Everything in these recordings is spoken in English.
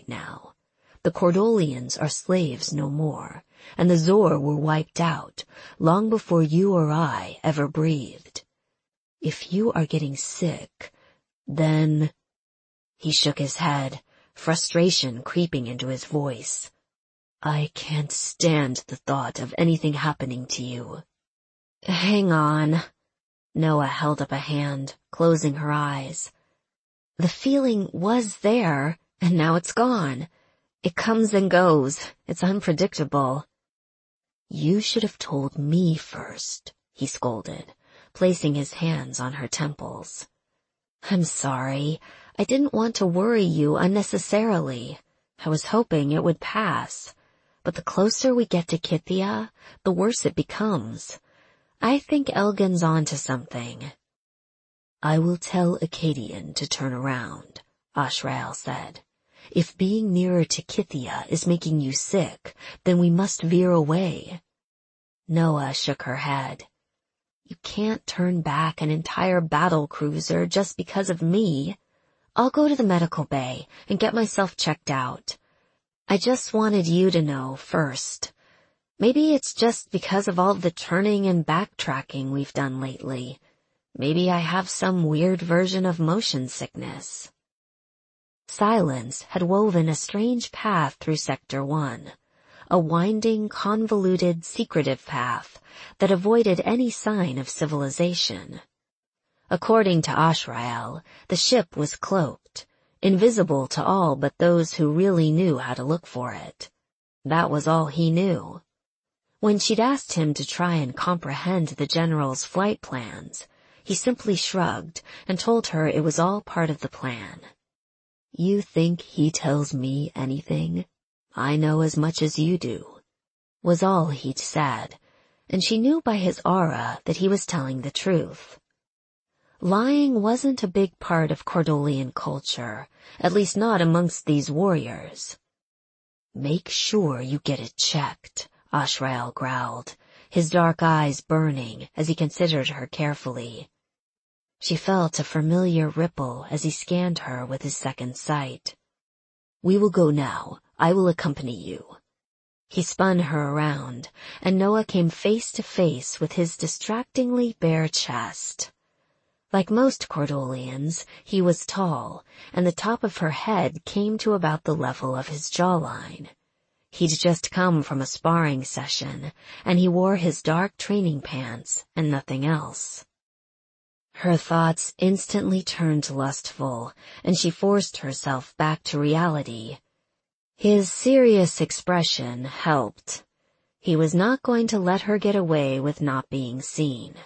right now. The Cordolians are slaves no more, and the Zor were wiped out long before you or I ever breathed. If you are getting sick, then—" He shook his head, frustration creeping into his voice. "I can't stand the thought of anything happening to you." "Hang on." Noah held up a hand, closing her eyes. "The feeling was there, and now it's gone. It comes and goes. It's unpredictable." "You should have told me first," he scolded, placing his hands on her temples. "I'm sorry. I didn't want to worry you unnecessarily. I was hoping it would pass. But the closer we get to Kythia, the worse it becomes. I think Elgin's onto something." "I will tell Acadian to turn around," Ashrael said. "If being nearer to Kythia is making you sick, then we must veer away." Noah shook her head. "You can't turn back an entire battle cruiser just because of me. I'll go to the medical bay and get myself checked out. I just wanted you to know first. Maybe it's just because of all the turning and backtracking we've done lately. Maybe I have some weird version of motion sickness." Silence had woven a strange path through Sector 1, a winding, convoluted, secretive path that avoided any sign of civilization. According to Ashrael, the ship was cloaked, invisible to all but those who really knew how to look for it. That was all he knew. When she'd asked him to try and comprehend the general's flight plans, he simply shrugged and told her it was all part of the plan. "You think he tells me anything? I know as much as you do," was all he'd said, and she knew by his aura that he was telling the truth. Lying wasn't a big part of Cordolian culture, at least not amongst these warriors. "Make sure you get it checked," Ashrael growled, his dark eyes burning as he considered her carefully. She felt a familiar ripple as he scanned her with his second sight. "We will go now. I will accompany you." He spun her around, and Noah came face to face with his distractingly bare chest. Like most Cordolians, he was tall, and the top of her head came to about the level of his jawline. He'd just come from a sparring session, and he wore his dark training pants and nothing else. Her thoughts instantly turned lustful, and she forced herself back to reality. His serious expression helped. He was not going to let her get away with not being seen.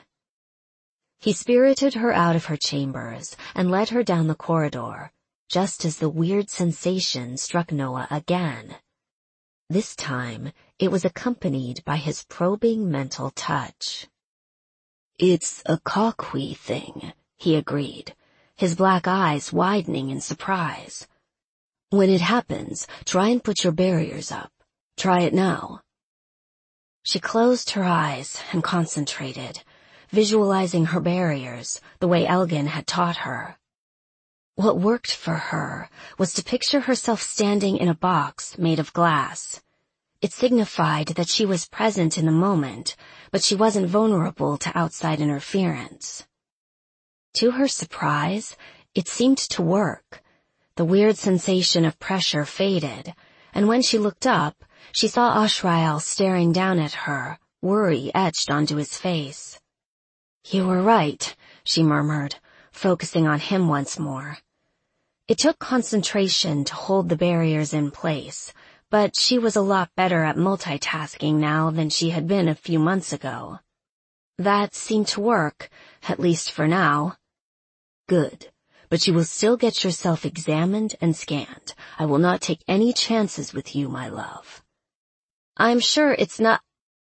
He spirited her out of her chambers and led her down the corridor, just as the weird sensation struck Noah again. This time, it was accompanied by his probing mental touch. "It's a Coqui thing," he agreed, his black eyes widening in surprise. "When it happens, try and put your barriers up. Try it now." She closed her eyes and concentrated, visualizing her barriers the way Elgin had taught her. What worked for her was to picture herself standing in a box made of glass. It signified that she was present in the moment, but she wasn't vulnerable to outside interference. To her surprise, it seemed to work. The weird sensation of pressure faded, and when she looked up, she saw Ashrael staring down at her, worry etched onto his face. "You were right," she murmured, focusing on him once more. It took concentration to hold the barriers in place, but she was a lot better at multitasking now than she had been a few months ago. That seemed to work, at least for now. "Good, but you will still get yourself examined and scanned. I will not take any chances with you, my love." "I'm sure it's not—"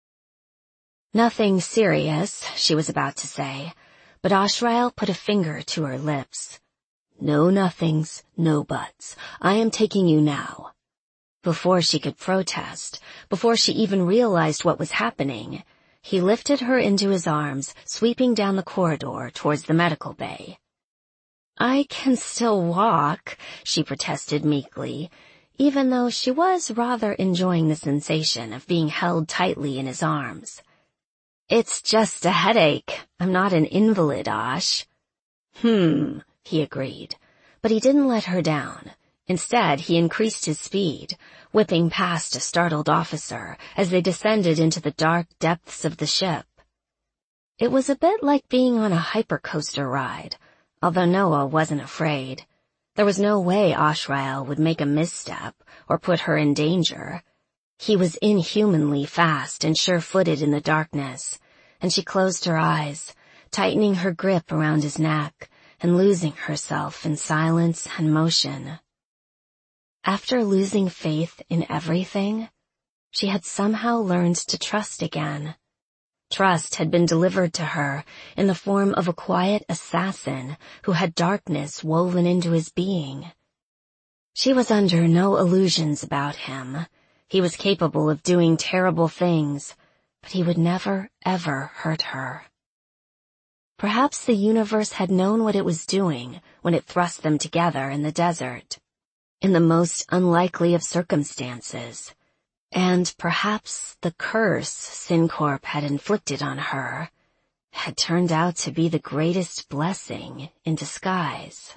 "Nothing serious," she was about to say, but Ashrael put a finger to her lips. "No nothings, no buts. I am taking you now." Before she could protest, before she even realized what was happening, he lifted her into his arms, sweeping down the corridor towards the medical bay. "I can still walk," she protested meekly. even though she was rather enjoying the sensation of being held tightly in his arms. "It's just a headache. I'm not an invalid, Ash." He agreed, but he didn't let her down. Instead, he increased his speed, whipping past a startled officer as they descended into the dark depths of the ship. It was a bit like being on a hypercoaster ride, although Noah wasn't afraid. There was no way Ashrael would make a misstep or put her in danger. He was inhumanly fast and sure-footed in the darkness, and she closed her eyes, tightening her grip around his neck and losing herself in silence and motion. After losing faith in everything, she had somehow learned to trust again. Trust had been delivered to her in the form of a quiet assassin who had darkness woven into his being. She was under no illusions about him. He was capable of doing terrible things, but he would never, ever hurt her. Perhaps the universe had known what it was doing when it thrust them together in the desert, in the most unlikely of circumstances. And perhaps the curse SynCorp had inflicted on her had turned out to be the greatest blessing in disguise.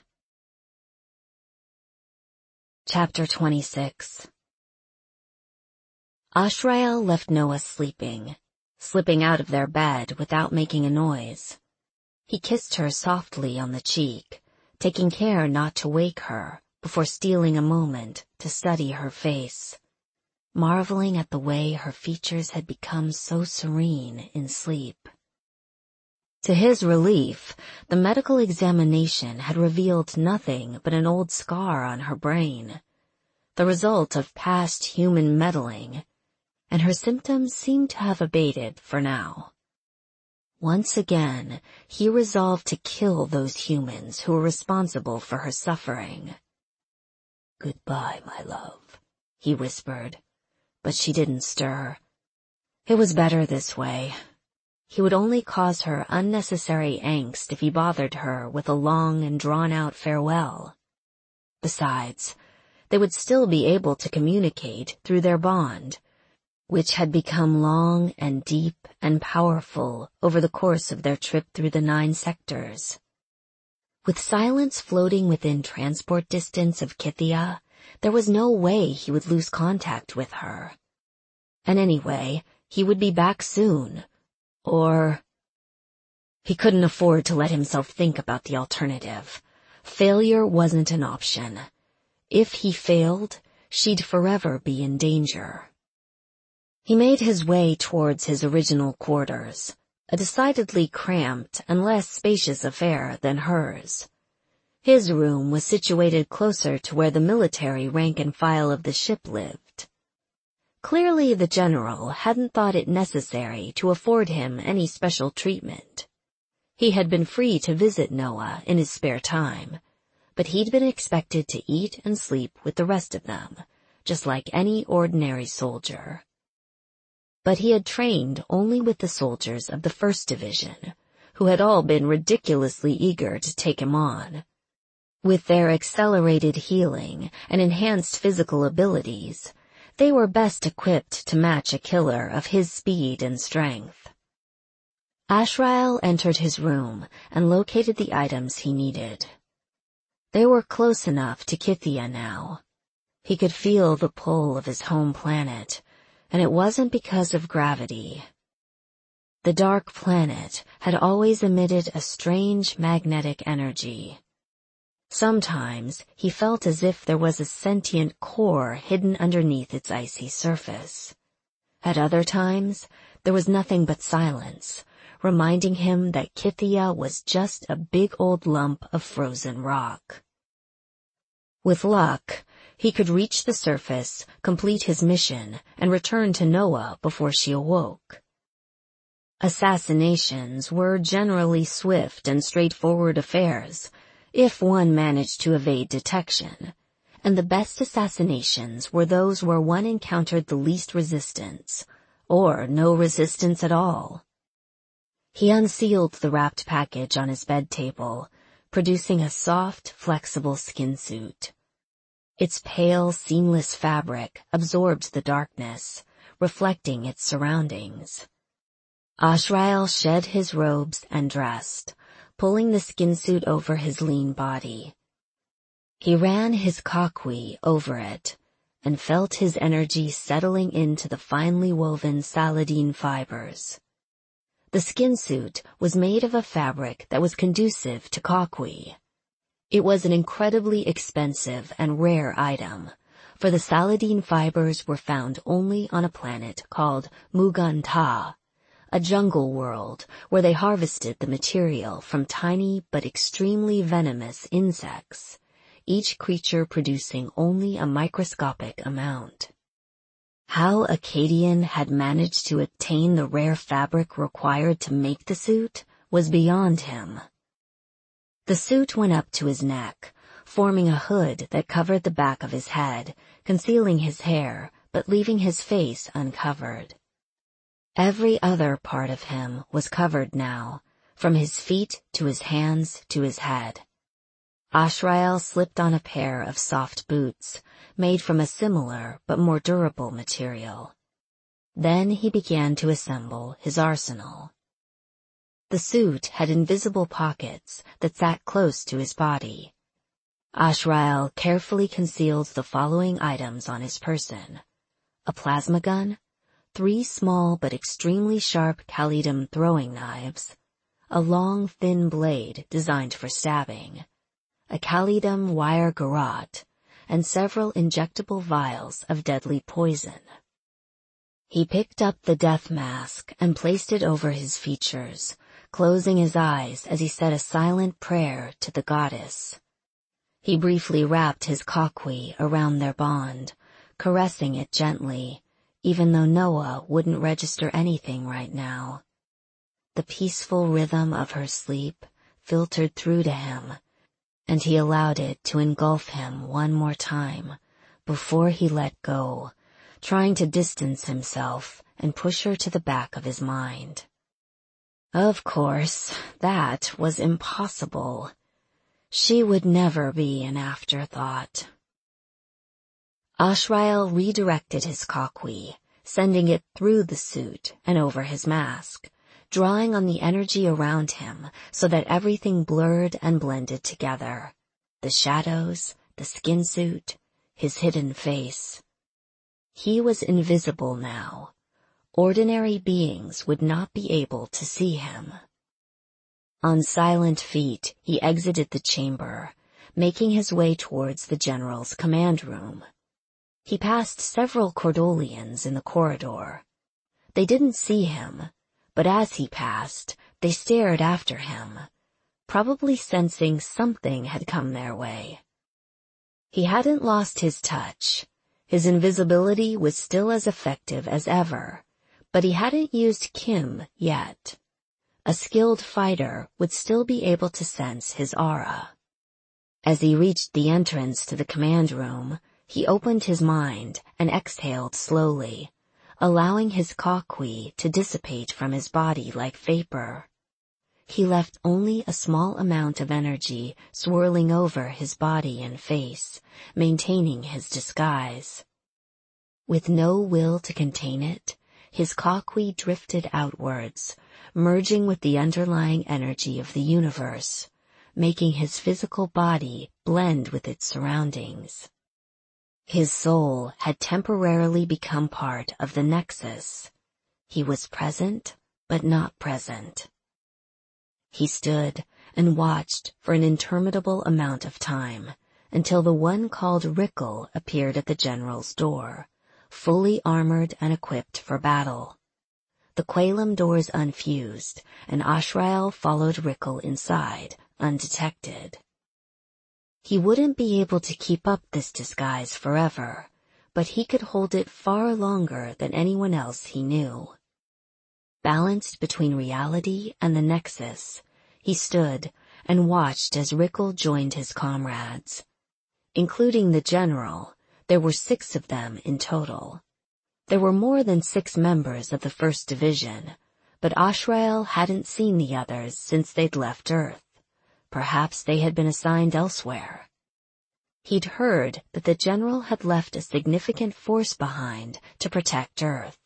Chapter 26. Ashrael left Noah sleeping, slipping out of their bed without making a noise. He kissed her softly on the cheek, taking care not to wake her before stealing a moment to study her face, marveling at the way her features had become so serene in sleep. To his relief, the medical examination had revealed nothing but an old scar on her brain, the result of past human meddling, and her symptoms seemed to have abated for now. Once again, he resolved to kill those humans who were responsible for her suffering. "Goodbye, my love," he whispered, but she didn't stir. It was better this way. He would only cause her unnecessary angst if he bothered her with a long and drawn-out farewell. Besides, they would still be able to communicate through their bond, which had become long and deep and powerful over the course of their trip through the 9 sectors. With silence floating within transport distance of Kythia, there was no way he would lose contact with her. And anyway, he would be back soon. Or... He couldn't afford to let himself think about the alternative. Failure wasn't an option. If he failed, she'd forever be in danger. He made his way towards his original quarters, a decidedly cramped and less spacious affair than hers. His room was situated closer to where the military rank and file of the ship lived. Clearly the general hadn't thought it necessary to afford him any special treatment. He had been free to visit Noah in his spare time, but he'd been expected to eat and sleep with the rest of them, just like any ordinary soldier. But he had trained only with the soldiers of the 1st Division, who had all been ridiculously eager to take him on. With their accelerated healing and enhanced physical abilities, they were best equipped to match a killer of his speed and strength. Ashrael entered his room and located the items he needed. They were close enough to Kythia now. He could feel the pull of his home planet, and it wasn't because of gravity. The dark planet had always emitted a strange magnetic energy. Sometimes he felt as if there was a sentient core hidden underneath its icy surface. At other times, there was nothing but silence, reminding him that Kythia was just a big old lump of frozen rock. With luck, he could reach the surface, complete his mission, and return to Noah before she awoke. Assassinations were generally swift and straightforward affairs, if one managed to evade detection, and the best assassinations were those where one encountered the least resistance, or no resistance at all. He unsealed the wrapped package on his bed table, producing a soft, flexible skin suit. Its pale, seamless fabric absorbed the darkness, reflecting its surroundings. Ashrael shed his robes and dressed, pulling the skin suit over his lean body. He ran his kakwi over it, and felt his energy settling into the finely woven Saladin fibers. The skin suit was made of a fabric that was conducive to kakwi. It was an incredibly expensive and rare item, for the Saladin fibers were found only on a planet called Mughal, a jungle world where they harvested the material from tiny but extremely venomous insects, each creature producing only a microscopic amount. How Akkadian had managed to obtain the rare fabric required to make the suit was beyond him. The suit went up to his neck, forming a hood that covered the back of his head, concealing his hair but leaving his face uncovered. Every other part of him was covered now, from his feet to his hands to his head. Ashrael slipped on a pair of soft boots, made from a similar but more durable material. Then he began to assemble his arsenal. The suit had invisible pockets that sat close to his body. Ashrael carefully concealed the following items on his person: a plasma gun, 3 small but extremely sharp Khalidam throwing knives, a long thin blade designed for stabbing, a Khalidam wire garrote, and several injectable vials of deadly poison. He picked up the death mask and placed it over his features, closing his eyes as he said a silent prayer to the goddess. He briefly wrapped his kakwi around their bond, caressing it gently, even though Noah wouldn't register anything right now. The peaceful rhythm of her sleep filtered through to him, and he allowed it to engulf him one more time before he let go, trying to distance himself and push her to the back of his mind. Of course, that was impossible. She would never be an afterthought. Ashrael redirected his kakwi, sending it through the suit and over his mask, drawing on the energy around him so that everything blurred and blended together. The shadows, the skin suit, his hidden face. He was invisible now. Ordinary beings would not be able to see him. On silent feet, he exited the chamber, making his way towards the general's command room. He passed several Cordolians in the corridor. They didn't see him, but as he passed, they stared after him, probably sensing something had come their way. He hadn't lost his touch. His invisibility was still as effective as ever, but he hadn't used Kim yet. A skilled fighter would still be able to sense his aura. As he reached the entrance to the command room, he opened his mind and exhaled slowly, allowing his kakwi to dissipate from his body like vapor. He left only a small amount of energy swirling over his body and face, maintaining his disguise. With no will to contain it, his kakwi drifted outwards, merging with the underlying energy of the universe, making his physical body blend with its surroundings. His soul had temporarily become part of the nexus. He was present, but not present. He stood and watched for an interminable amount of time, until the one called Rickel appeared at the general's door, fully armored and equipped for battle. The Qualam doors unfused, and Ashrael followed Rickel inside, undetected. He wouldn't be able to keep up this disguise forever, but he could hold it far longer than anyone else he knew. Balanced between reality and the nexus, he stood and watched as Rickel joined his comrades. Including the general, there were 6 of them in total. There were more than 6 members of the 1st Division, but Ashrael hadn't seen the others since they'd left Earth. Perhaps they had been assigned elsewhere. He'd heard that the general had left a significant force behind to protect Earth.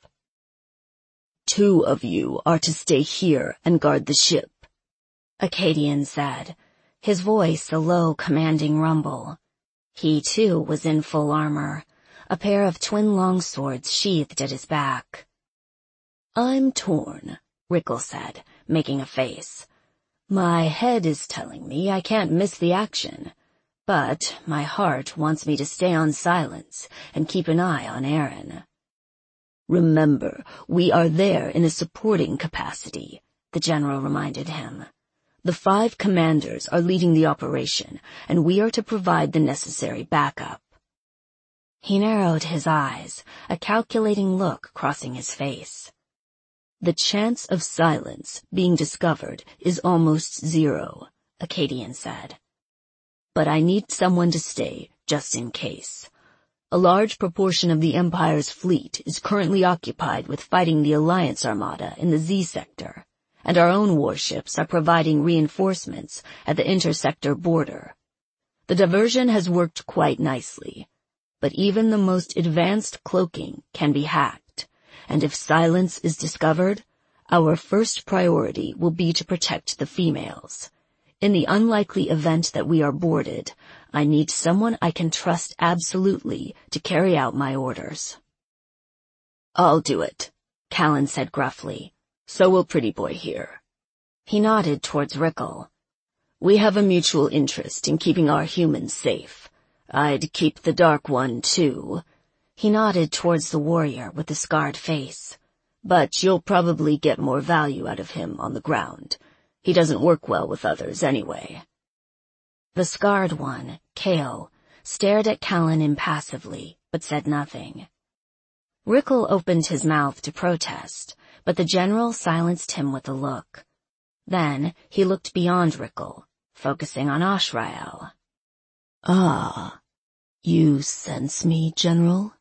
2 of you are to stay here and guard the ship, Akkadian said, his voice a low, commanding rumble. He, too, was in full armor, a pair of twin longswords sheathed at his back. I'm torn, Rickle said, making a face. My head is telling me I can't miss the action, but my heart wants me to stay on Silence and keep an eye on Aaron. Remember, we are there in a supporting capacity, the general reminded him. The 5 commanders are leading the operation, and we are to provide the necessary backup. He narrowed his eyes, a calculating look crossing his face. The chance of Silence being discovered is almost 0, Akkadian said. But I need someone to stay, just in case. A large proportion of the Empire's fleet is currently occupied with fighting the Alliance Armada in the Z sector, and our own warships are providing reinforcements at the intersector border. The diversion has worked quite nicely, but even the most advanced cloaking can be hacked, and if Silence is discovered, our first priority will be to protect the females. In the unlikely event that we are boarded, I need someone I can trust absolutely to carry out my orders. I'll do it, Callan said gruffly. So will Pretty Boy here. He nodded towards Rickle. We have a mutual interest in keeping our humans safe. I'd keep the Dark One, too. He nodded towards the warrior with the scarred face. But you'll probably get more value out of him on the ground. He doesn't work well with others anyway. The scarred one, Kale, stared at Callan impassively, but said nothing. Rickle opened his mouth to protest, but the general silenced him with a look. Then he looked beyond Rickle, focusing on Ashrael. Ah, you sense me, General?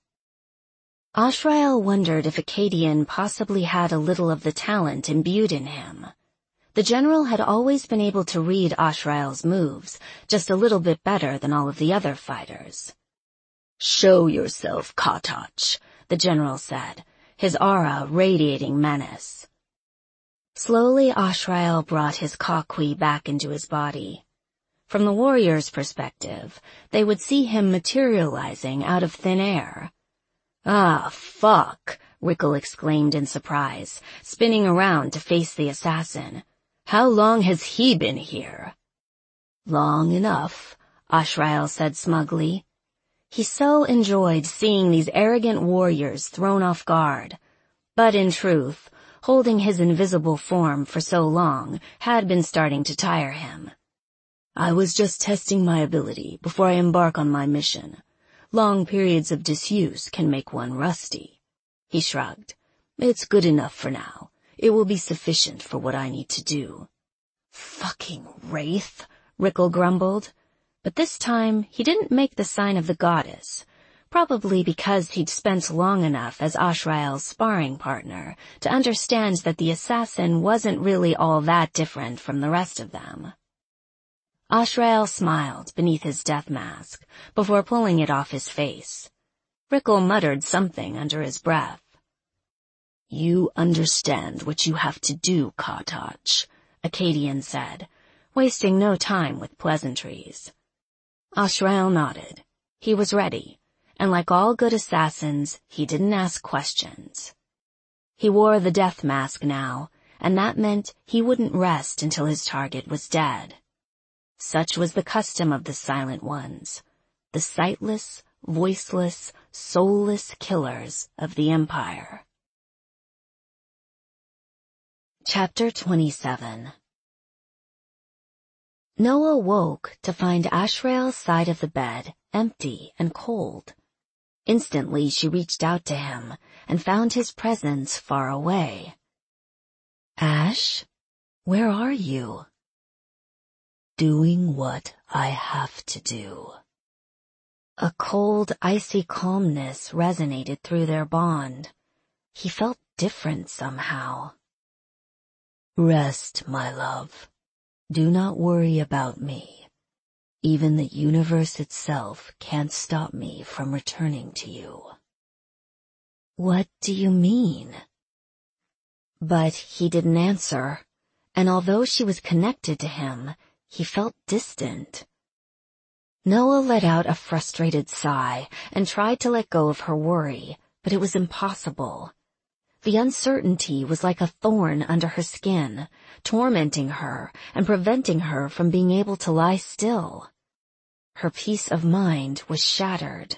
Ashrael wondered if Akkadian possibly had a little of the talent imbued in him. The general had always been able to read Ashrael's moves, just a little bit better than all of the other fighters. Show yourself, Katach, the general said, his aura radiating menace. Slowly Ashrael brought his Kakwi back into his body. From the warrior's perspective, they would see him materializing out of thin air. Ah, fuck, Rickle exclaimed in surprise, spinning around to face the assassin. How long has he been here? Long enough, Ashrael said smugly. He so enjoyed seeing these arrogant warriors thrown off guard. But in truth, holding his invisible form for so long had been starting to tire him. I was just testing my ability before I embark on my mission. Long periods of disuse can make one rusty. He shrugged. It's good enough for now. It will be sufficient for what I need to do. Fucking wraith, Rickle grumbled. But this time he didn't make the sign of the goddess, probably because he'd spent long enough as Ashrael's sparring partner to understand that the assassin wasn't really all that different from the rest of them. Ashrael smiled beneath his death mask before pulling it off his face. Rickle muttered something under his breath. You understand what you have to do, Katach, Akkadian said, wasting no time with pleasantries. Ashrael nodded. He was ready, and like all good assassins, he didn't ask questions. He wore the death mask now, and that meant he wouldn't rest until his target was dead. Such was the custom of the Silent Ones, the sightless, voiceless, soulless killers of the Empire. Chapter 27. Noah woke to find Ashrael's side of the bed empty and cold. Instantly she reached out to him and found his presence far away. Ash, where are you? Doing what I have to do. A cold, icy calmness resonated through their bond. He felt different somehow. Rest, my love. Do not worry about me. Even the universe itself can't stop me from returning to you." "What do you mean?" But he didn't answer, and although she was connected to him, he felt distant. Noah let out a frustrated sigh and tried to let go of her worry, but it was impossible. The uncertainty was like a thorn under her skin, tormenting her and preventing her from being able to lie still. Her peace of mind was shattered.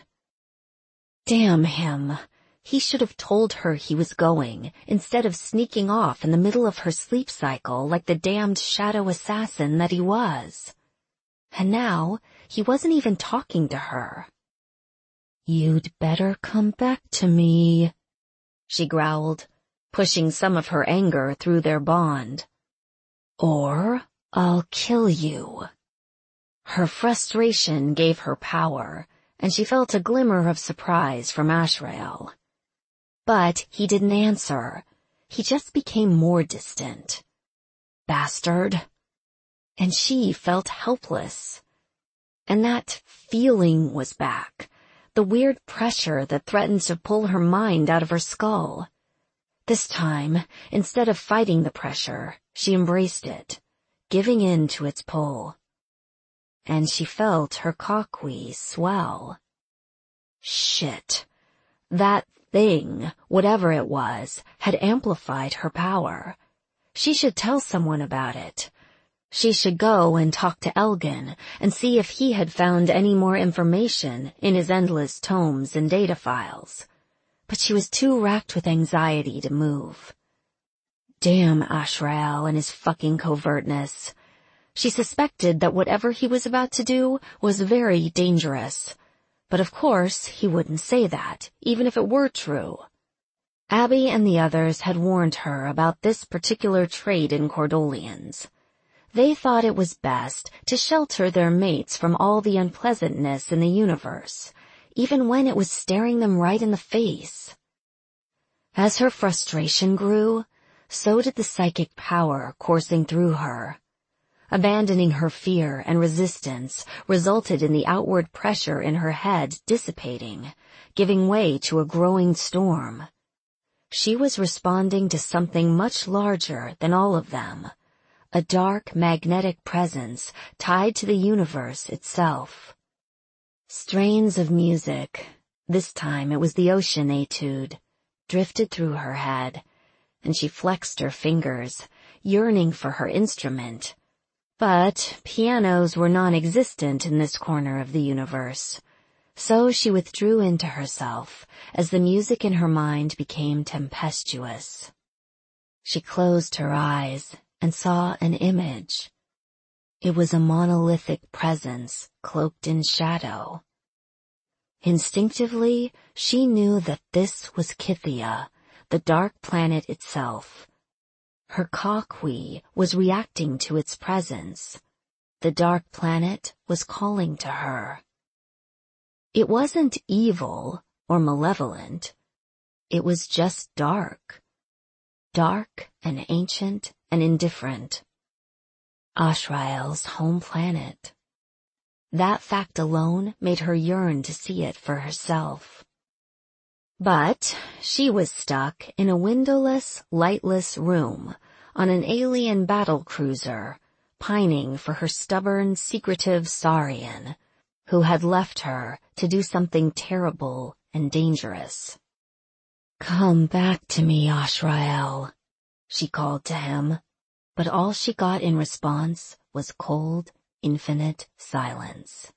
Damn him! He should have told her he was going, instead of sneaking off in the middle of her sleep cycle like the damned shadow assassin that he was. And now, he wasn't even talking to her. "You'd better come back to me," she growled, pushing some of her anger through their bond. "Or I'll kill you." Her frustration gave her power, and she felt a glimmer of surprise from Ashrael. But he didn't answer. He just became more distant. Bastard. And she felt helpless. And that feeling was back, the weird pressure that threatened to pull her mind out of her skull. This time, instead of fighting the pressure, she embraced it, giving in to its pull. And she felt her cockwe swell. Shit. That thing, whatever it was, had amplified her power. She should tell someone about it. She should go and talk to Elgin and see if he had found any more information in his endless tomes and data files. But she was too racked with anxiety to move. Damn Ashrael and his fucking covertness. She suspected that whatever he was about to do was very dangerous. But of course, he wouldn't say that, even if it were true. Abby and the others had warned her about this particular trait in Cordolians. They thought it was best to shelter their mates from all the unpleasantness in the universe, even when it was staring them right in the face. As her frustration grew, so did the psychic power coursing through her. Abandoning her fear and resistance resulted in the outward pressure in her head dissipating, giving way to a growing storm. She was responding to something much larger than all of them, a dark magnetic presence tied to the universe itself. Strains of music, this time it was the Ocean Etude, drifted through her head, and she flexed her fingers, yearning for her instrument. But pianos were non-existent in this corner of the universe, so she withdrew into herself as the music in her mind became tempestuous. She closed her eyes and saw an image. It was a monolithic presence cloaked in shadow. Instinctively, she knew that this was Kythia, the dark planet itself. Her cockwe was reacting to its presence. The dark planet was calling to her. It wasn't evil or malevolent. It was just dark. Dark and ancient and indifferent. Ashrael's home planet. That fact alone made her yearn to see it for herself. But she was stuck in a windowless, lightless room on an alien battle cruiser, pining for her stubborn, secretive Saurian, who had left her to do something terrible and dangerous. "Come back to me, Ashrael," she called to him, but all she got in response was cold, infinite silence.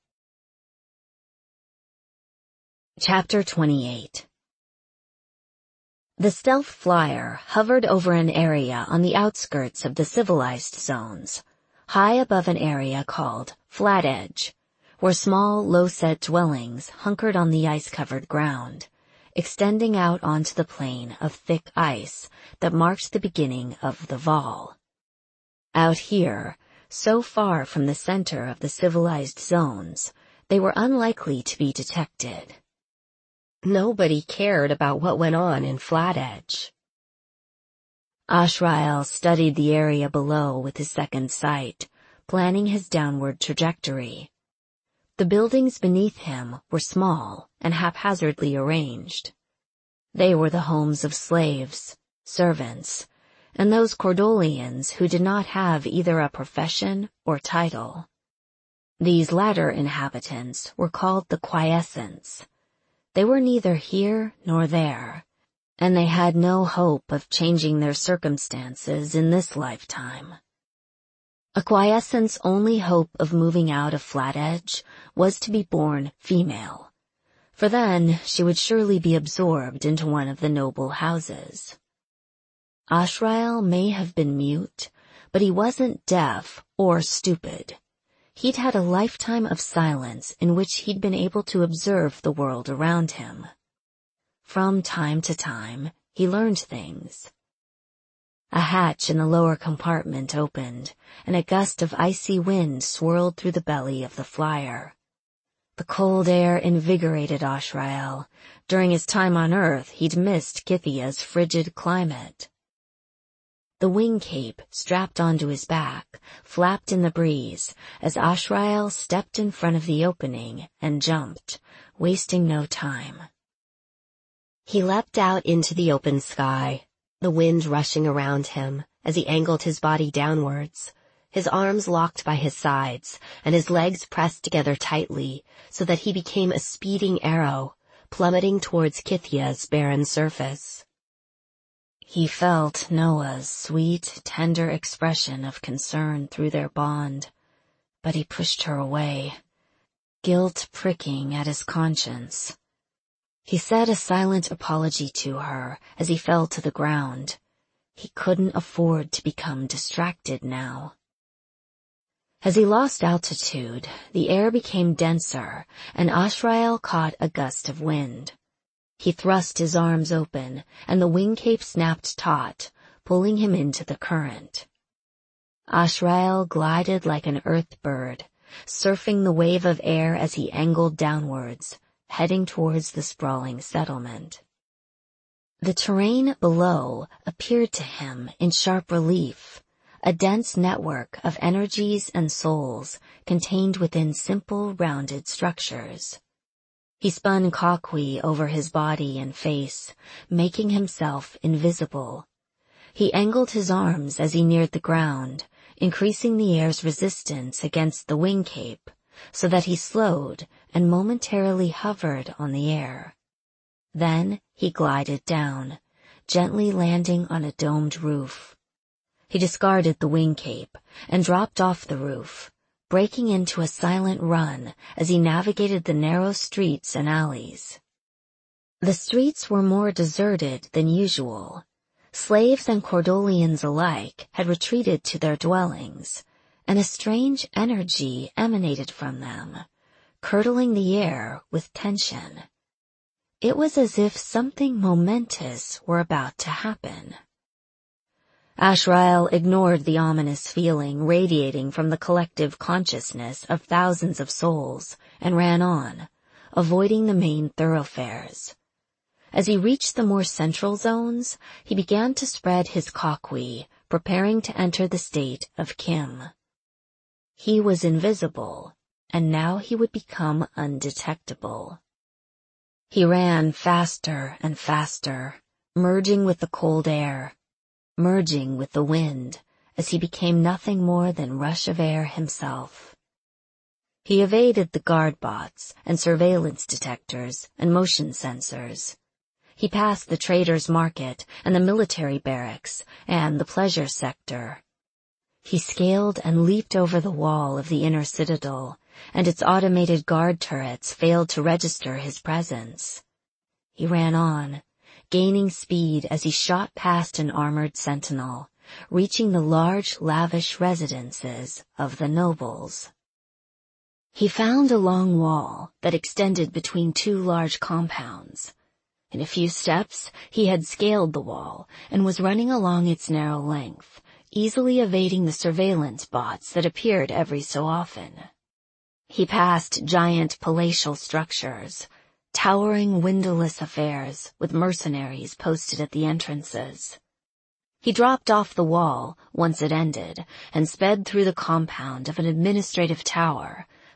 Chapter 28. The stealth flyer hovered over an area on the outskirts of the civilized zones, high above an area called Flat Edge, where small, low-set dwellings hunkered on the ice-covered ground, extending out onto the plain of thick ice that marked the beginning of the Val. Out here, so far from the center of the civilized zones, they were unlikely to be detected. Nobody cared about what went on in Flat Edge. Ashrael studied the area below with his second sight, planning his downward trajectory. The buildings beneath him were small and haphazardly arranged. They were the homes of slaves, servants, and those Cordolians who did not have either a profession or title. These latter inhabitants were called the quiescents. They were neither here nor there, and they had no hope of changing their circumstances in this lifetime. A quiescent's only hope of moving out of Flatedge was to be born female, for then she would surely be absorbed into one of the noble houses. Ashrael may have been mute, but he wasn't deaf or stupid. He'd had a lifetime of silence in which he'd been able to observe the world around him. From time to time, he learned things. A hatch in the lower compartment opened, and a gust of icy wind swirled through the belly of the flyer. The cold air invigorated Ashrael. During his time on Earth, he'd missed Kithia's frigid climate. The wing cape, strapped onto his back, flapped in the breeze as Ashrael stepped in front of the opening and jumped, wasting no time. He leapt out into the open sky, the wind rushing around him as he angled his body downwards, his arms locked by his sides and his legs pressed together tightly so that he became a speeding arrow, plummeting towards Kithia's barren surface. He felt Noah's sweet, tender expression of concern through their bond, but he pushed her away, guilt pricking at his conscience. He said a silent apology to her as he fell to the ground. He couldn't afford to become distracted now. As he lost altitude, the air became denser, and Ashrael caught a gust of wind. He thrust his arms open, and the wing cape snapped taut, pulling him into the current. Ashrael glided like an earth bird, surfing the wave of air as he angled downwards, heading towards the sprawling settlement. The terrain below appeared to him in sharp relief, a dense network of energies and souls contained within simple, rounded structures. He spun Kakwi over his body and face, making himself invisible. He angled his arms as he neared the ground, increasing the air's resistance against the wing cape, so that he slowed and momentarily hovered on the air. Then he glided down, gently landing on a domed roof. He discarded the wing cape and dropped off the roof, breaking into a silent run as he navigated the narrow streets and alleys. The streets were more deserted than usual. Slaves and Cordolians alike had retreated to their dwellings, and a strange energy emanated from them, curdling the air with tension. It was as if something momentous were about to happen. Ashrael ignored the ominous feeling radiating from the collective consciousness of thousands of souls and ran on, avoiding the main thoroughfares. As he reached the more central zones, he began to spread his Kakwi, preparing to enter the state of Kim. He was invisible, and now he would become undetectable. He ran faster and faster, merging with the cold air, merging with the wind, as he became nothing more than rush of air himself. He evaded the guard bots and surveillance detectors and motion sensors. He passed the traders' market and the military barracks and the pleasure sector. He scaled and leaped over the wall of the inner citadel, and its automated guard turrets failed to register his presence. He ran on, gaining speed as he shot past an armored sentinel, reaching the large, lavish residences of the nobles. He found a long wall that extended between two large compounds. In a few steps, he had scaled the wall and was running along its narrow length, easily evading the surveillance bots that appeared every so often. He passed giant palatial structures, towering windowless affairs with mercenaries posted at the entrances. He dropped off the wall once it ended and sped through the compound of an administrative tower,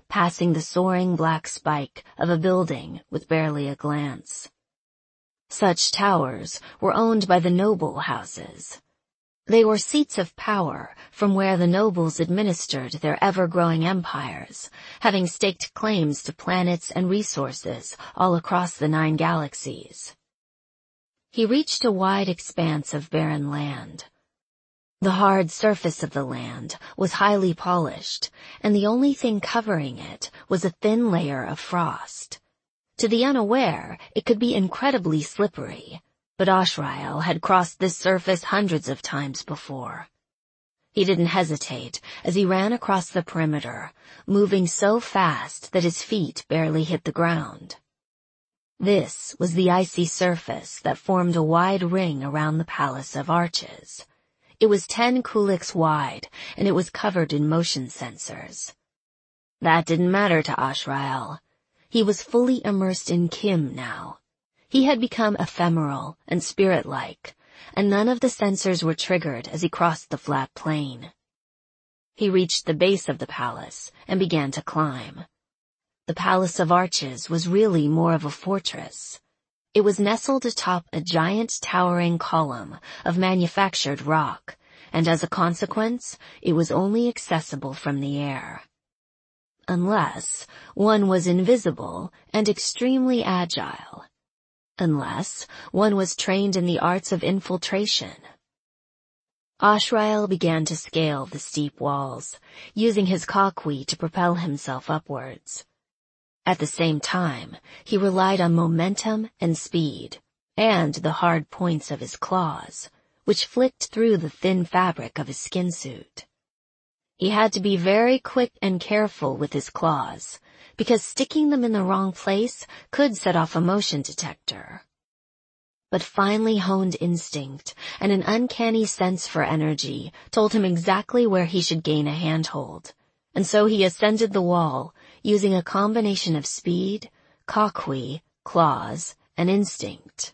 passing the soaring black spike of a building with barely a glance. Such towers were owned by the noble houses. They were seats of power from where the nobles administered their ever-growing empires, having staked claims to planets and resources all across the 9 galaxies. He reached a wide expanse of barren land. The hard surface of the land was highly polished, and the only thing covering it was a thin layer of frost. To the unaware, it could be incredibly slippery, but Ashrael had crossed this surface hundreds of times before. He didn't hesitate as he ran across the perimeter, moving so fast that his feet barely hit the ground. This was the icy surface that formed a wide ring around the Palace of Arches. It was 10 kulaks wide, and it was covered in motion sensors. That didn't matter to Ashrael. He was fully immersed in Kim now. He had become ephemeral and spirit-like, and none of the sensors were triggered as he crossed the flat plain. He reached the base of the palace and began to climb. The Palace of Arches was really more of a fortress. It was nestled atop a giant towering column of manufactured rock, and as a consequence, it was only accessible from the air. Unless one was invisible and extremely agile. Unless one was trained in the arts of infiltration. Ashrael began to scale the steep walls, using his Kakwi to propel himself upwards. At the same time, he relied on momentum and speed, and the hard points of his claws, which flicked through the thin fabric of his skin suit. He had to be very quick and careful with his claws, because sticking them in the wrong place could set off a motion detector. But finely honed instinct and an uncanny sense for energy told him exactly where he should gain a handhold, and so he ascended the wall using a combination of speed, Kakwi, claws, and instinct.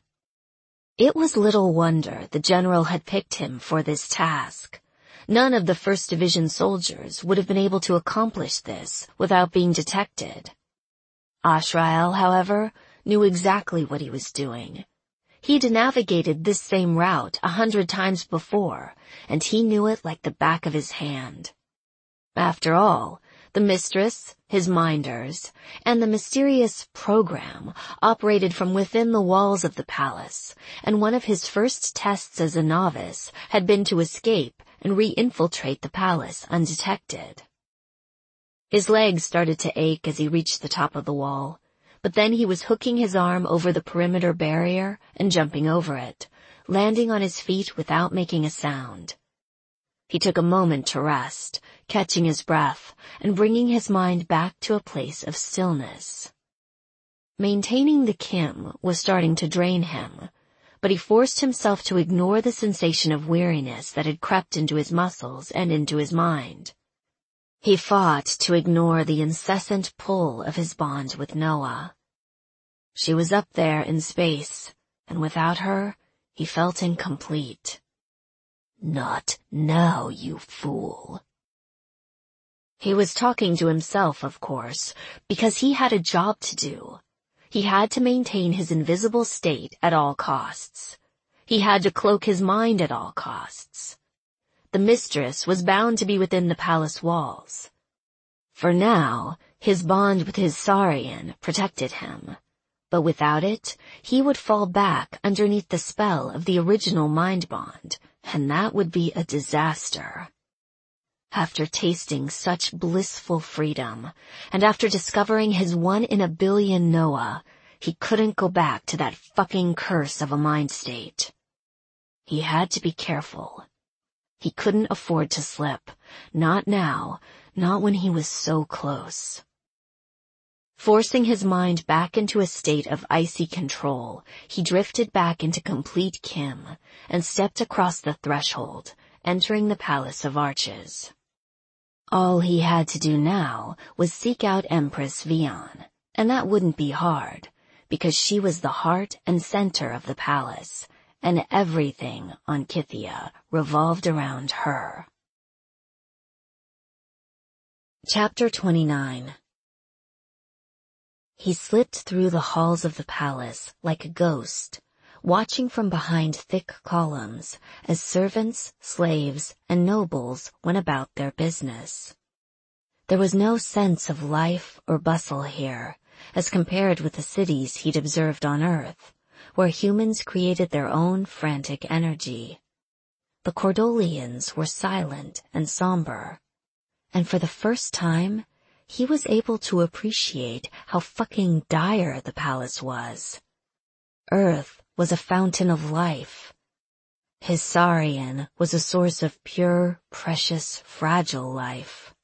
It was little wonder the general had picked him for this task. None of the 1st Division soldiers would have been able to accomplish this without being detected. Ashrael, however, knew exactly what he was doing. He'd navigated this same route 100 times before, and he knew it like the back of his hand. After all, the mistress, his minders, and the mysterious program operated from within the walls of the palace, and one of his first tests as a novice had been to escape and re-infiltrate the palace undetected. His legs started to ache as he reached the top of the wall, but then he was hooking his arm over the perimeter barrier and jumping over it, landing on his feet without making a sound. He took a moment to rest, catching his breath and bringing his mind back to a place of stillness. Maintaining the Kim was starting to drain him, but he forced himself to ignore the sensation of weariness that had crept into his muscles and into his mind. He fought to ignore the incessant pull of his bond with Noah. She was up there in space, and without her, he felt incomplete. "Not now, you fool." He was talking to himself, of course, because he had a job to do. He had to maintain his invisible state at all costs. He had to cloak his mind at all costs. The mistress was bound to be within the palace walls. For now, his bond with his Saurian protected him. But without it, he would fall back underneath the spell of the original mind bond, and that would be a disaster. After tasting such blissful freedom, and after discovering his 1 in a billion Noah, he couldn't go back to that fucking curse of a mind state. He had to be careful. He couldn't afford to slip. Not now, not when he was so close. Forcing his mind back into a state of icy control, he drifted back into complete Kim and stepped across the threshold, entering the Palace of Arches. All he had to do now was seek out Empress Vion, and that wouldn't be hard, because she was the heart and center of the palace, and everything on Kythia revolved around her. Chapter 29. He slipped through the halls of the palace like a ghost, watching from behind thick columns as servants, slaves, and nobles went about their business. There was no sense of life or bustle here, as compared with the cities he'd observed on Earth, where humans created their own frantic energy. The Cordolians were silent and somber, and for the first time, he was able to appreciate how fucking dire the palace was. Earth was a fountain of life. His Saurian was a source of pure, precious, fragile life.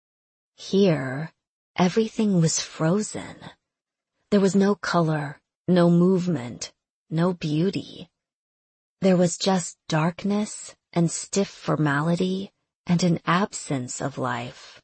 Here, everything was frozen. There was no color, no movement, no beauty. There was just darkness and stiff formality and an absence of life.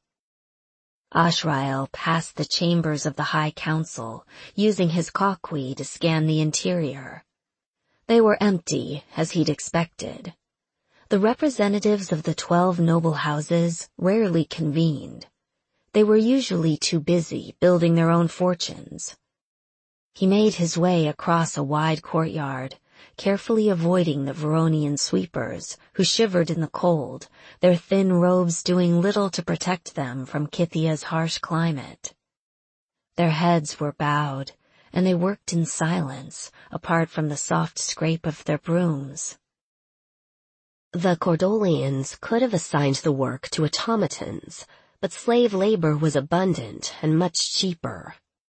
Ashrael passed the chambers of the High Council, using his Kokwi to scan the interior. They were empty, as he'd expected. The representatives of the 12 noble houses rarely convened. They were usually too busy building their own fortunes. He made his way across a wide courtyard, carefully avoiding the Veronian sweepers, who shivered in the cold, their thin robes doing little to protect them from Kithia's harsh climate. Their heads were bowed, and they worked in silence, apart from the soft scrape of their brooms. The Cordolians could have assigned the work to automatons, but slave labor was abundant and much cheaper.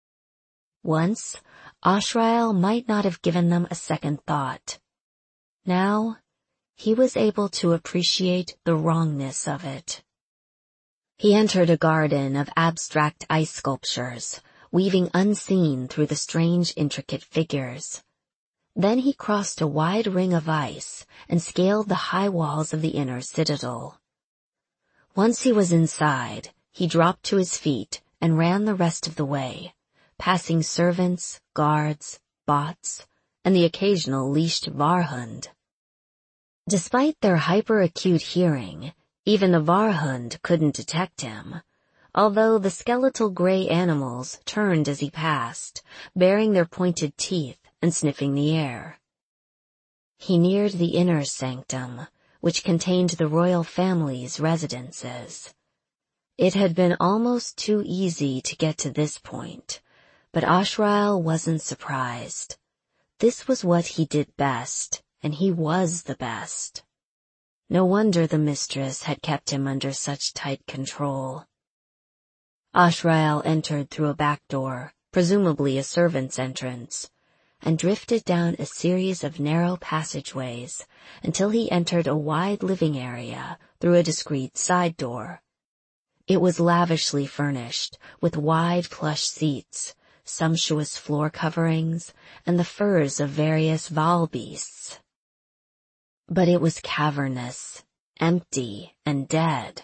Once, Ashrael might not have given them a second thought. Now, he was able to appreciate the wrongness of it. He entered a garden of abstract ice sculptures, weaving unseen through the strange, intricate figures. Then he crossed a wide ring of ice and scaled the high walls of the inner citadel. Once he was inside, he dropped to his feet and ran the rest of the way, passing servants, guards, bots, and the occasional leashed Varhund. Despite their hyper-acute hearing, even the Varhund couldn't detect him, although the skeletal gray animals turned as he passed, baring their pointed teeth and sniffing the air. He neared the inner sanctum, which contained the royal family's residences. It had been almost too easy to get to this point, but Ashrael wasn't surprised. This was what he did best, and he was the best. No wonder the mistress had kept him under such tight control. Ashrael entered through a back door, presumably a servant's entrance, and drifted down a series of narrow passageways until he entered a wide living area through a discreet side door. It was lavishly furnished, with wide plush seats, sumptuous floor coverings, and the furs of various Vaal beasts. But it was cavernous, empty, and dead.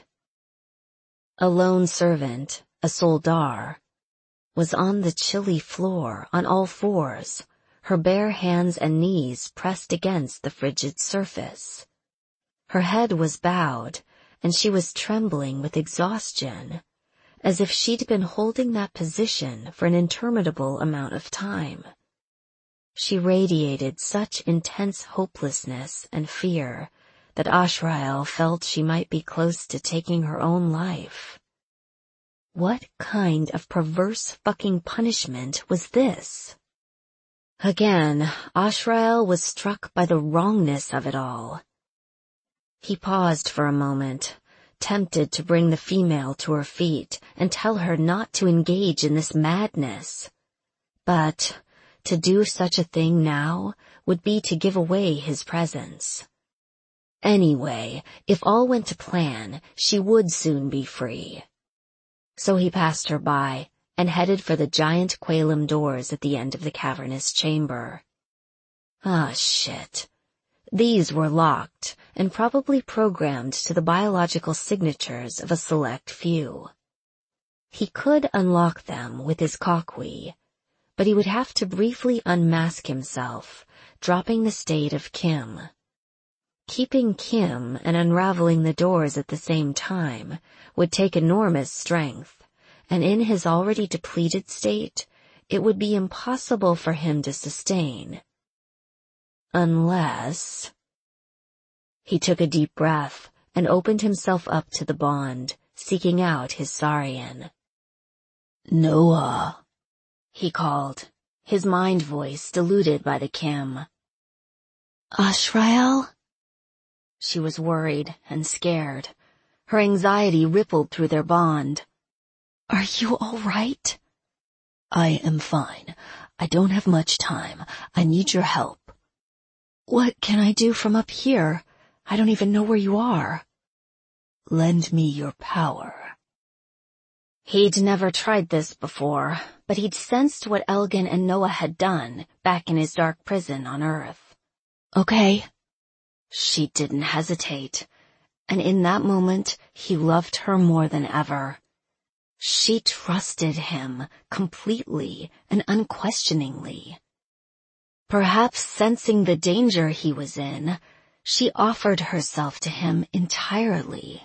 A lone servant, a soldar, was on the chilly floor on all fours, her bare hands and knees pressed against the frigid surface. Her head was bowed, and she was trembling with exhaustion, as if she'd been holding that position for an interminable amount of time. She radiated such intense hopelessness and fear that Ashrael felt she might be close to taking her own life. What kind of perverse fucking punishment was this? Again, Ashrael was struck by the wrongness of it all. He paused for a moment, tempted to bring the female to her feet and tell her not to engage in this madness. But to do such a thing now would be to give away his presence. Anyway, if all went to plan, she would soon be free. So he passed her by and headed for the giant Qualim doors at the end of the cavernous chamber. Ah, shit. These were locked and probably programmed to the biological signatures of a select few. He could unlock them with his Kokwi, but he would have to briefly unmask himself, dropping the state of Kim. Keeping Kim and unraveling the doors at the same time would take enormous strength, and in his already depleted state, it would be impossible for him to sustain. Unless... He took a deep breath and opened himself up to the bond, seeking out his Saurian. "Noah," he called, his mind voice diluted by the Kim. "Ashrael?" She was worried and scared. Her anxiety rippled through their bond. "Are you all right?" "I am fine. I don't have much time. I need your help." "What can I do from up here? I don't even know where you are." "Lend me your power." He'd never tried this before, but he'd sensed what Elgin and Noah had done back in his dark prison on Earth. "Okay." She didn't hesitate, and in that moment he loved her more than ever. She trusted him completely and unquestioningly. Perhaps sensing the danger he was in, she offered herself to him entirely.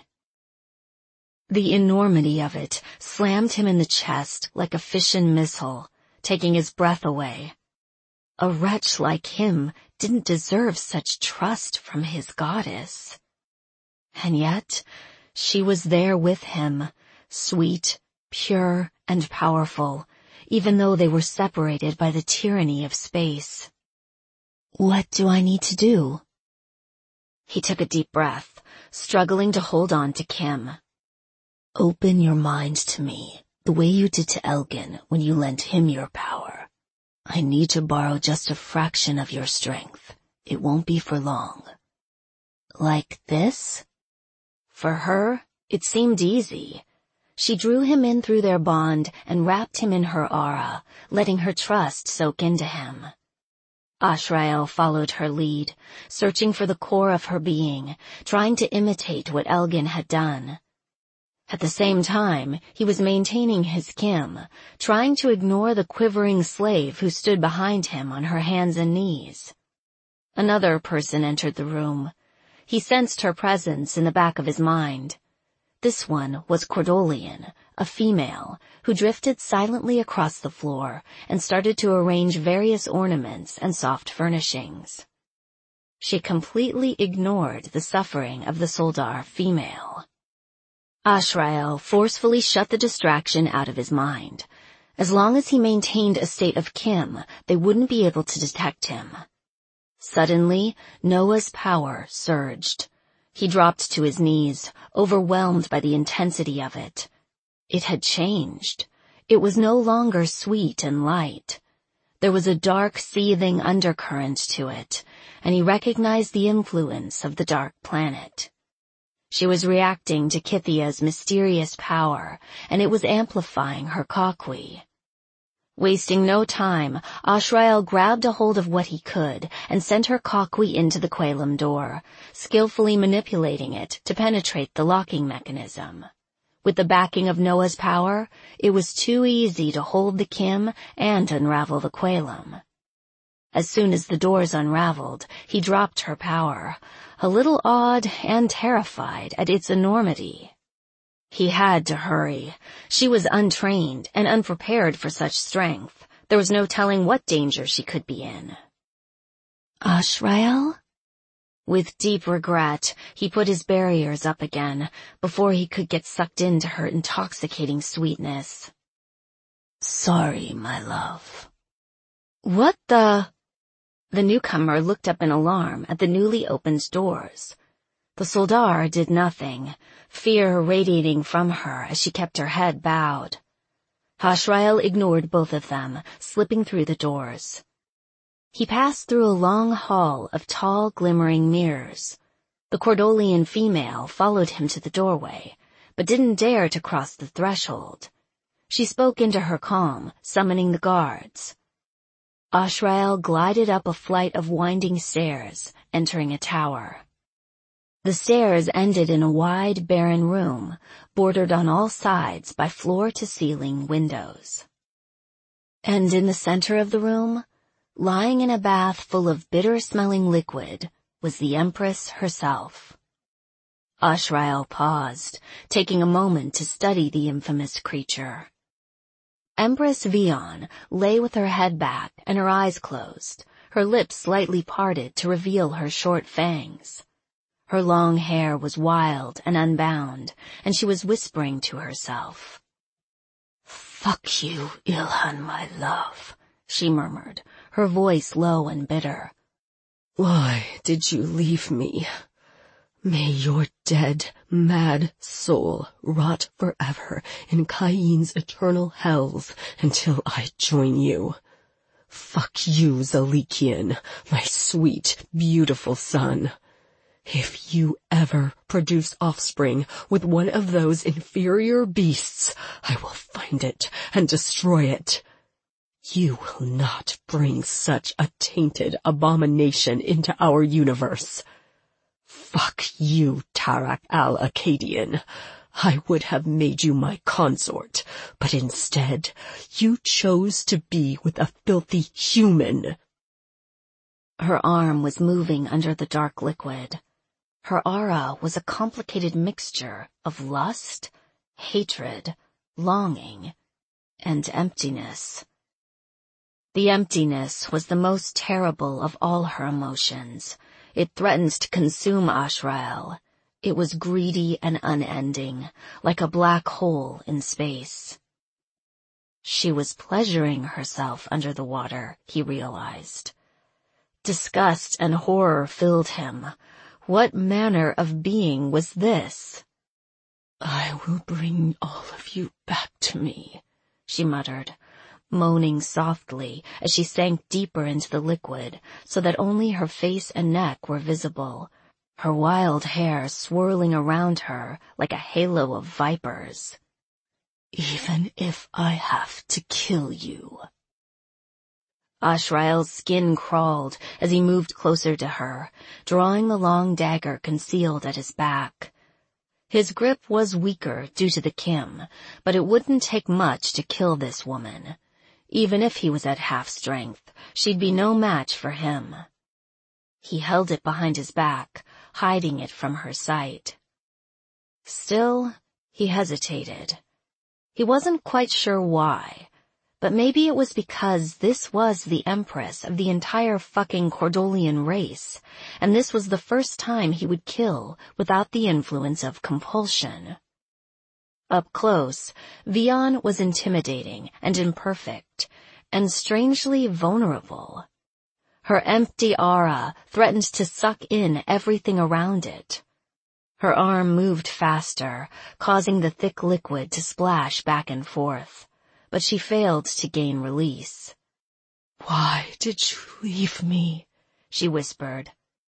The enormity of it slammed him in the chest like a fission missile, taking his breath away. A wretch like him didn't deserve such trust from his goddess. And yet, she was there with him, sweet, pure, and powerful, even though they were separated by the tyranny of space. "What do I need to do?" He took a deep breath, struggling to hold on to Kim. "Open your mind to me, the way you did to Elgin when you lent him your power. I need to borrow just a fraction of your strength. It won't be for long." "Like this?" For her, it seemed easy. She drew him in through their bond and wrapped him in her aura, letting her trust soak into him. Ashrael followed her lead, searching for the core of her being, trying to imitate what Elgin had done. At the same time, he was maintaining his Kim, trying to ignore the quivering slave who stood behind him on her hands and knees. Another person entered the room. He sensed her presence in the back of his mind. This one was Cordolian, a female, who drifted silently across the floor and started to arrange various ornaments and soft furnishings. She completely ignored the suffering of the Soldar female. Ashrael forcefully shut the distraction out of his mind. As long as he maintained a state of Kim, they wouldn't be able to detect him. Suddenly, Noah's power surged. He dropped to his knees, overwhelmed by the intensity of it. It had changed. It was no longer sweet and light. There was a dark, seething undercurrent to it, and he recognized the influence of the dark planet. She was reacting to Kithia's mysterious power, and it was amplifying her Kakwi. Wasting no time, Ashrael grabbed a hold of what he could and sent her Kakwi into the Qualam door, skillfully manipulating it to penetrate the locking mechanism. With the backing of Noah's power, it was too easy to hold the Kim and unravel the Qualam. As soon as the doors unraveled, he dropped her power, a little awed and terrified at its enormity. He had to hurry. She was untrained and unprepared for such strength. There was no telling what danger she could be in. "Ashrael?" With deep regret, he put his barriers up again before he could get sucked into her intoxicating sweetness. "Sorry, my love." "What the—" The newcomer looked up in alarm at the newly opened doors. The Soldar did nothing, fear radiating from her as she kept her head bowed. Ashrael ignored both of them, slipping through the doors. He passed through a long hall of tall, glimmering mirrors. The Cordolian female followed him to the doorway, but didn't dare to cross the threshold. She spoke into her calm, summoning the guards. Ashrael glided up a flight of winding stairs, entering a tower. The stairs ended in a wide, barren room, bordered on all sides by floor-to-ceiling windows. And in the center of the room, lying in a bath full of bitter-smelling liquid, was the Empress herself. Ashrael paused, taking a moment to study the infamous creature. Empress Vion lay with her head back and her eyes closed, her lips slightly parted to reveal her short fangs. Her long hair was wild and unbound, and she was whispering to herself. "Fuck you, Ilhan, my love," she murmured, her voice low and bitter. "Why did you leave me? May your dead, mad soul rot forever in Cayenne's eternal hells until I join you. Fuck you, Zalikian, my sweet, beautiful son. If you ever produce offspring with one of those inferior beasts, I will find it and destroy it. You will not bring such a tainted abomination into our universe. Fuck you, Tarak al-Akkadian. I would have made you my consort, but instead, you chose to be with a filthy human." Her arm was moving under the dark liquid. Her aura was a complicated mixture of lust, hatred, longing, and emptiness. The emptiness was the most terrible of all her emotions. It threatened to consume Ashrael. It was greedy and unending, like a black hole in space. She was pleasuring herself under the water, he realized. Disgust and horror filled him. What manner of being was this? "I will bring all of you back to me," she muttered, moaning softly as she sank deeper into the liquid so that only her face and neck were visible, her wild hair swirling around her like a halo of vipers. "Even if I have to kill you." Ashrael's skin crawled as he moved closer to her, drawing the long dagger concealed at his back. His grip was weaker due to the Kim, but it wouldn't take much to kill this woman. Even if he was at half strength, she'd be no match for him. He held it behind his back, hiding it from her sight. Still, he hesitated. He wasn't quite sure why, but maybe it was because this was the Empress of the entire fucking Cordolian race, and this was the first time he would kill without the influence of compulsion. Up close, Vion was intimidating and imperfect, and strangely vulnerable. Her empty aura threatened to suck in everything around it. Her arm moved faster, causing the thick liquid to splash back and forth, but she failed to gain release. "Why did you leave me?" she whispered.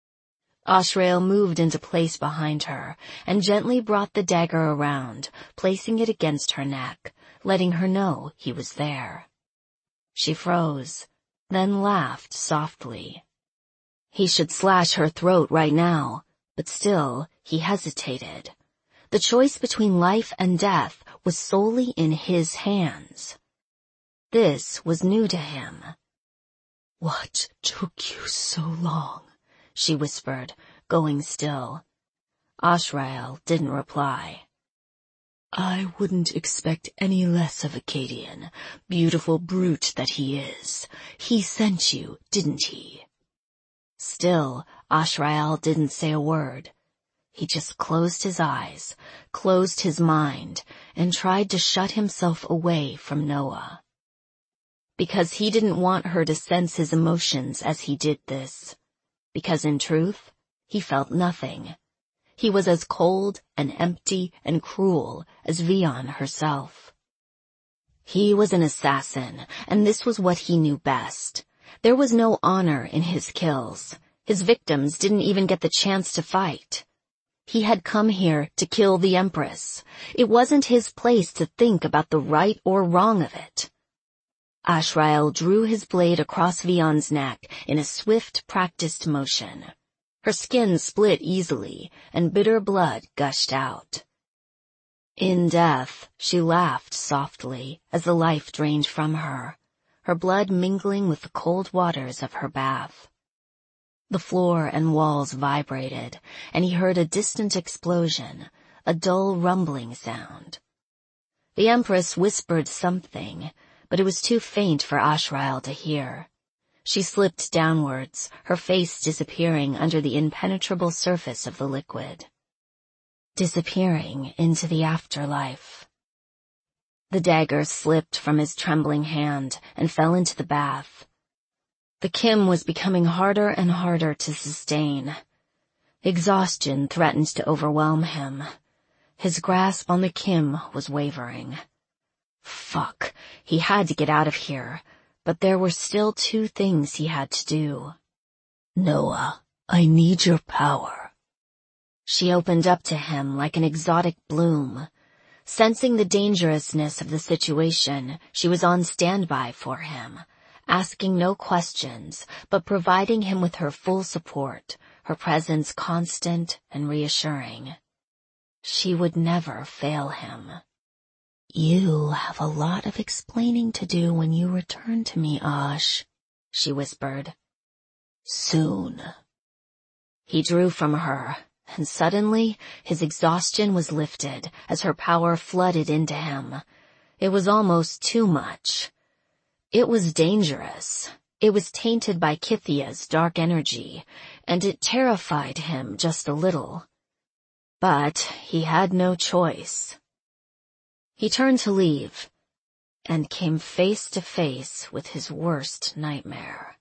Ashrael moved into place behind her and gently brought the dagger around, placing it against her neck, letting her know he was there. She froze, then laughed softly. He should slash her throat right now, but still he hesitated. The choice between life and death was solely in his hands. This was new to him. "What took you so long?" she whispered, going still. Ashrael didn't reply. "I wouldn't expect any less of Akkadian, beautiful brute that he is. He sent you, didn't he?" Still, Ashrael didn't say a word. He just closed his eyes, closed his mind, and tried to shut himself away from Noah. Because he didn't want her to sense his emotions as he did this. Because in truth, he felt nothing. He was as cold and empty and cruel as Vion herself. He was an assassin, and this was what he knew best. There was no honor in his kills. His victims didn't even get the chance to fight. He had come here to kill the Empress. It wasn't his place to think about the right or wrong of it. Ashrael drew his blade across Vion's neck in a swift, practiced motion. Her skin split easily, and bitter blood gushed out. In death, she laughed softly as the life drained from her, her blood mingling with the cold waters of her bath. The floor and walls vibrated, and he heard a distant explosion, a dull rumbling sound. The Empress whispered something, but it was too faint for Ashrael to hear. She slipped downwards, her face disappearing under the impenetrable surface of the liquid. Disappearing into the afterlife. The dagger slipped from his trembling hand and fell into the bath. The Kim was becoming harder and harder to sustain. Exhaustion threatened to overwhelm him. His grasp on the Kim was wavering. Fuck, he had to get out of here, but there were still 2 things he had to do. Noah, I need your power. She opened up to him like an exotic bloom. Sensing the dangerousness of the situation, she was on standby for him, asking no questions, but providing him with her full support, her presence constant and reassuring. She would never fail him. You have a lot of explaining to do when you return to me, Ash, she whispered. Soon. He drew from her, and suddenly his exhaustion was lifted as her power flooded into him. It was almost too much. It was dangerous. It was tainted by Kythia's dark energy, and it terrified him just a little. But he had no choice. He turned to leave, and came face to face with his worst nightmare.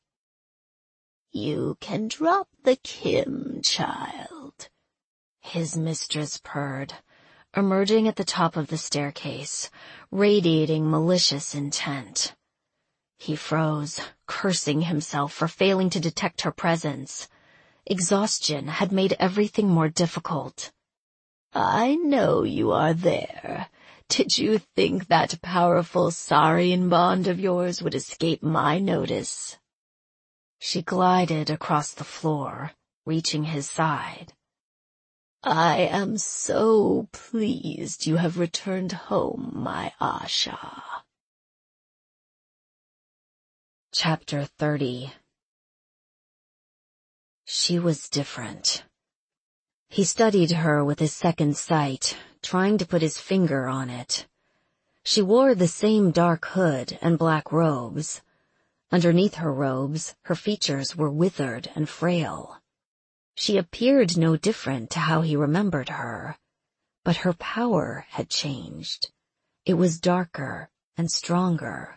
You can drop the Kim, child, his mistress purred, emerging at the top of the staircase, radiating malicious intent. He froze, cursing himself for failing to detect her presence. Exhaustion had made everything more difficult. I know you are there. Did you think that powerful Saurian bond of yours would escape my notice? She glided across the floor, reaching his side. I am so pleased you have returned home, my Asha. Chapter 30. She was different. He studied her with his second sight, trying to put his finger on it. She wore the same dark hood and black robes. Underneath her robes, her features were withered and frail. She appeared no different to how he remembered her, but her power had changed. It was darker and stronger.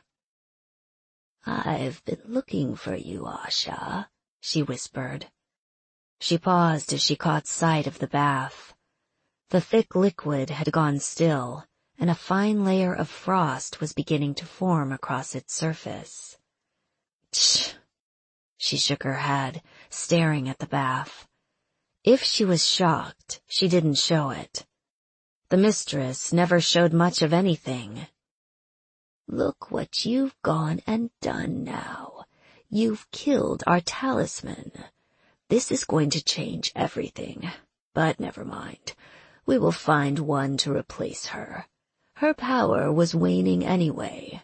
I've been looking for you, Asha, she whispered. She paused as she caught sight of the bath. The thick liquid had gone still, and a fine layer of frost was beginning to form across its surface. Tch! She shook her head, staring at the bath. If she was shocked, she didn't show it. The mistress never showed much of anything. Look what you've gone and done now. You've killed our talisman. This is going to change everything. But never mind. We will find one to replace her. Her power was waning anyway.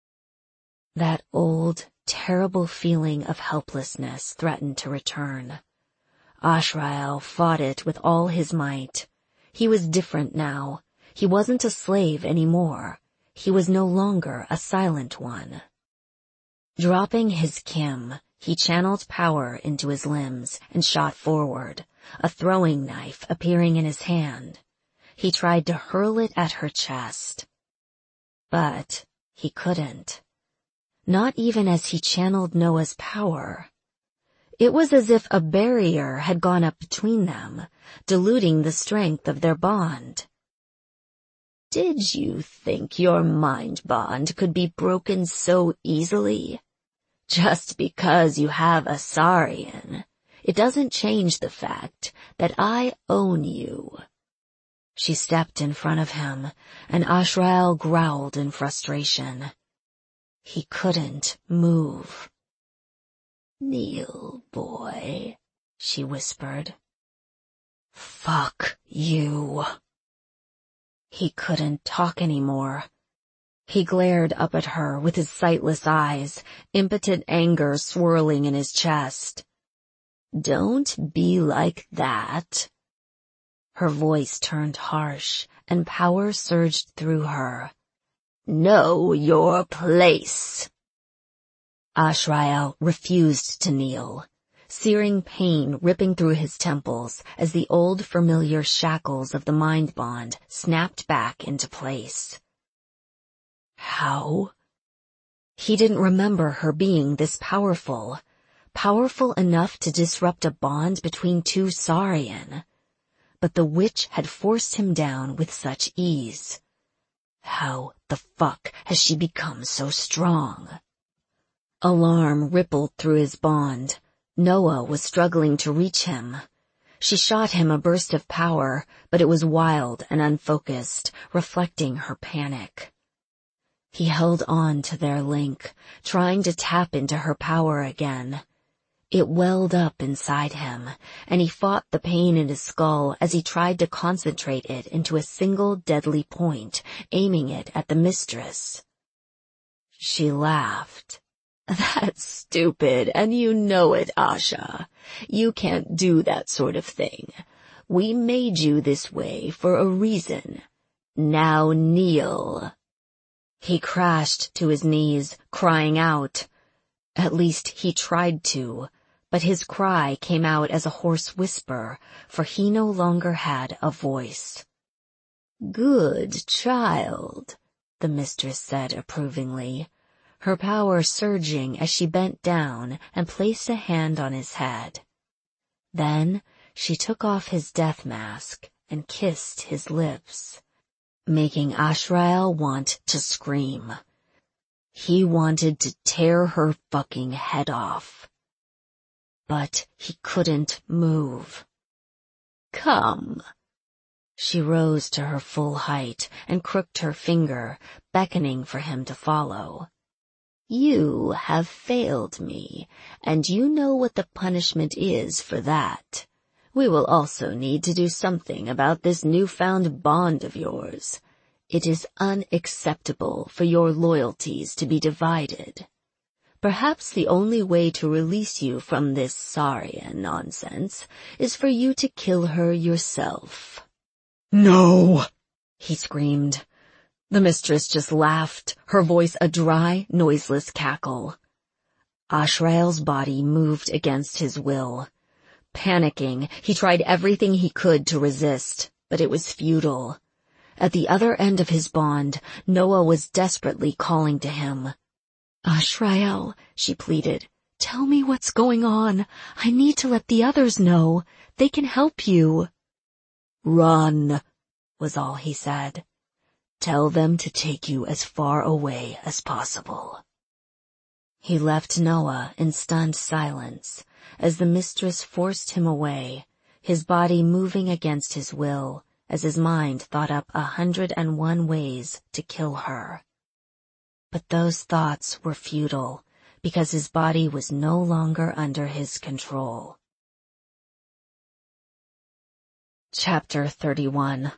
That old, terrible feeling of helplessness threatened to return. Ashrael fought it with all his might. He was different now. He wasn't a slave anymore. He was no longer a silent one. Dropping his Kim, he channeled power into his limbs and shot forward, a throwing knife appearing in his hand. He tried to hurl it at her chest. But he couldn't. Not even as he channeled Noah's power. It was as if a barrier had gone up between them, diluting the strength of their bond. Did you think your mind bond could be broken so easily? Just because you have a Saurian, it doesn't change the fact that I own you. She stepped in front of him, and Ashrael growled in frustration. He couldn't move. Kneel, boy, she whispered. Fuck you. He couldn't talk anymore. He glared up at her with his sightless eyes, impotent anger swirling in his chest. Don't be like that. Her voice turned harsh, and power surged through her. Know your place. Ashrael refused to kneel, searing pain ripping through his temples as the old familiar shackles of the mind bond snapped back into place. How? He didn't remember her being this powerful enough to disrupt a bond between two Saurian. But the witch had forced him down with such ease. How the fuck has she become so strong? Alarm rippled through his bond. Noah was struggling to reach him. She shot him a burst of power, but it was wild and unfocused, reflecting her panic. He held on to their link, trying to tap into her power again. It welled up inside him, and he fought the pain in his skull as he tried to concentrate it into a single deadly point, aiming it at the mistress. She laughed. That's stupid, and you know it, Asha. You can't do that sort of thing. We made you this way for a reason. Now kneel. He crashed to his knees, crying out. At least he tried to, but his cry came out as a hoarse whisper, for he no longer had a voice. Good child, the mistress said approvingly, her power surging as she bent down and placed a hand on his head. Then she took off his death mask and kissed his lips, making Ashrael want to scream. He wanted to tear her fucking head off. But he couldn't move. Come. She rose to her full height and crooked her finger, beckoning for him to follow. You have failed me, and you know what the punishment is for that. We will also need to do something about this newfound bond of yours. It is unacceptable for your loyalties to be divided. Perhaps the only way to release you from this Saurian nonsense is for you to kill her yourself. No! He screamed. The mistress just laughed, her voice a dry, noiseless cackle. Ashrael's body moved against his will. Panicking, he tried everything he could to resist, but it was futile. At the other end of his bond, Noah was desperately calling to him. Ashrael, she pleaded, tell me what's going on. I need to let the others know. They can help you. Run, was all he said. Tell them to take you as far away as possible. He left Noah in stunned silence as the mistress forced him away, his body moving against his will as his mind thought up 101 ways to kill her. But those thoughts were futile because his body was no longer under his control. Chapter 31.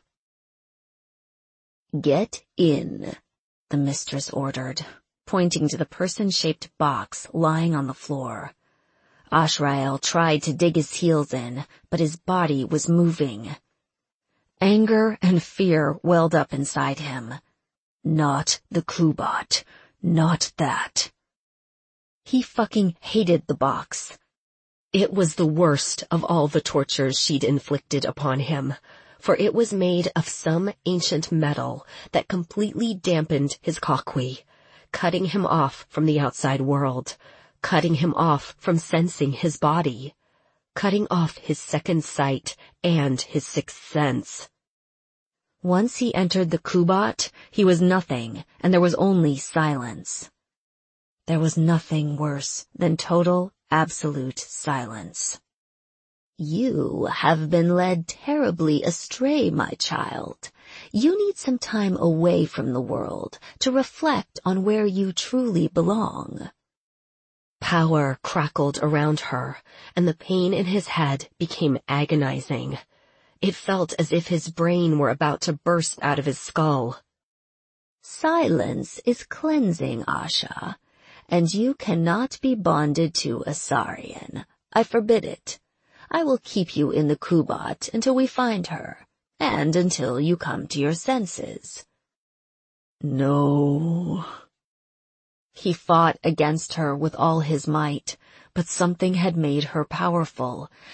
Get in, the mistress ordered, pointing to the person-shaped box lying on the floor. Ashrael tried to dig his heels in, but his body was moving. Anger and fear welled up inside him. Not the Kubot. Not that. He fucking hated the box. It was the worst of all the tortures she'd inflicted upon him, for it was made of some ancient metal that completely dampened his Kakwi, cutting him off from the outside world, cutting him off from sensing his body, cutting off his second sight and his sixth sense. Once he entered the Kubot, he was nothing, and there was only silence. There was nothing worse than total, absolute silence. You have been led terribly astray, my child. You need some time away from the world to reflect on where you truly belong. Power crackled around her, and the pain in his head became agonizing. It felt as if his brain were about to burst out of his skull. Silence is cleansing, Asha, and you cannot be bonded to a Saurian. I forbid it. I will keep you in the Kubot until we find her, and until you come to your senses. No. He fought against her with all his might, but something had made her powerful,